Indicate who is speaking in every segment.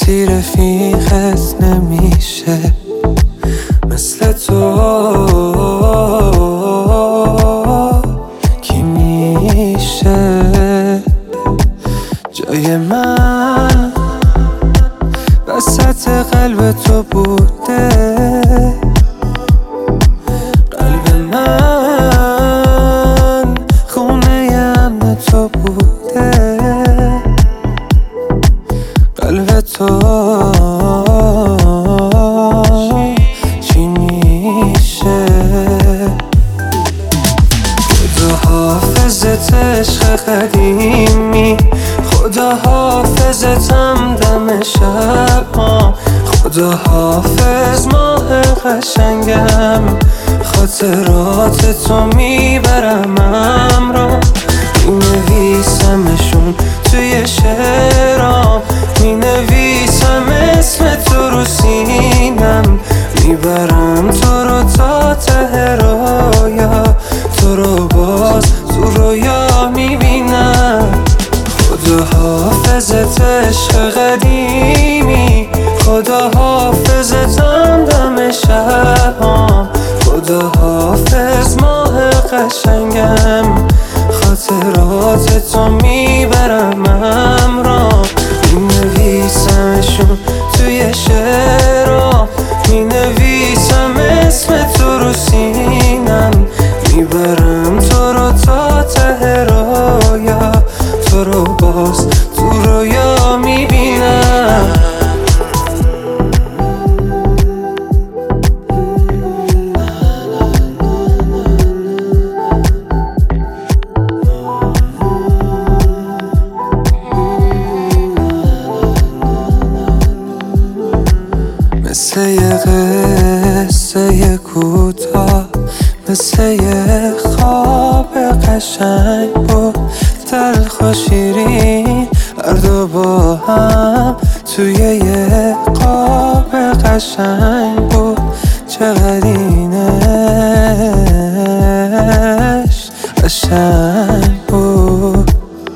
Speaker 1: کسی رفیقت نمیشه مثل تو. کی میشه جای من وسط قلب تو بوده؟ قلب من خونه امن تو بوده. قلب تو چی میشه؟ خدا حافظت عشق قدیمی، خدا حافظتم دم شب ها، خدا حافظ ماه قشنگم، خاطرات تو میبرم همراه، مینویسمشون توی شعرام، مینویسم اسم تو رو سینم، میبرم تو رو تا ته رویا، تو رو باز تو رویا میبینم. خدا حافظت عشق قدیمی، خدا حافظتم دم شبام، خدا حافظ ماه قشنگم، خاطرات تو میبرم همراه، مینویسمشون توی شعرام، مینویسم اسم تو رو سینم، میبرم تو رو تا ته رویا، تو رو باز تو رویا میبینم. مثل یه قصه کوتاه، مثل یه خواب قشنگ بود، تلخ و شیرین هر دو با هم توی یه خواب قشنگ بود. چقدر اینش قشنگ بود.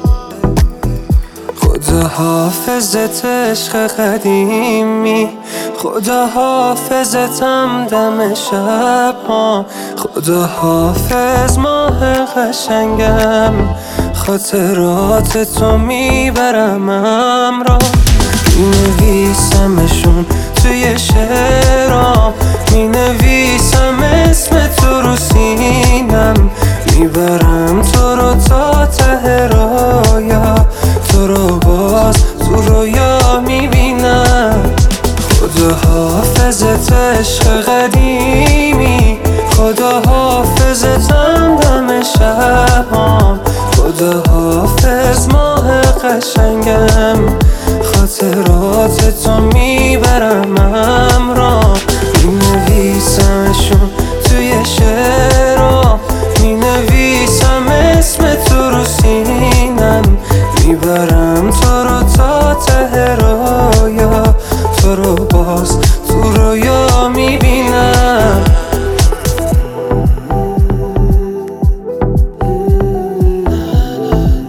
Speaker 1: خدا حافظت عشق قدیمی، خدا حافظتم دم شب ها، خدا حافظ ماه قشنگم، خاطرات تو میبرم همراه، مینویسمشون توی شعرام، مینویسم اسم تو رو سینم، میبرم تو رو تا ته رویا، تو رو باز تو رویا میبینم. خدا حافظت عشق قدیمی، خدا حافظتم دم شبام، خدا حافظ ماه قشنگم، خاطرات تو میبرم همراه، مینویسمشون توی شعرام، مینویسم اسم تو رو سینم، میبرم تو رو تا ته رویا، تو رو باز تو رویا میبینم.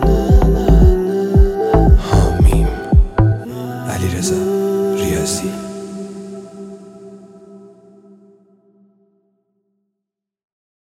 Speaker 1: حامیم علیرضا ریاضی.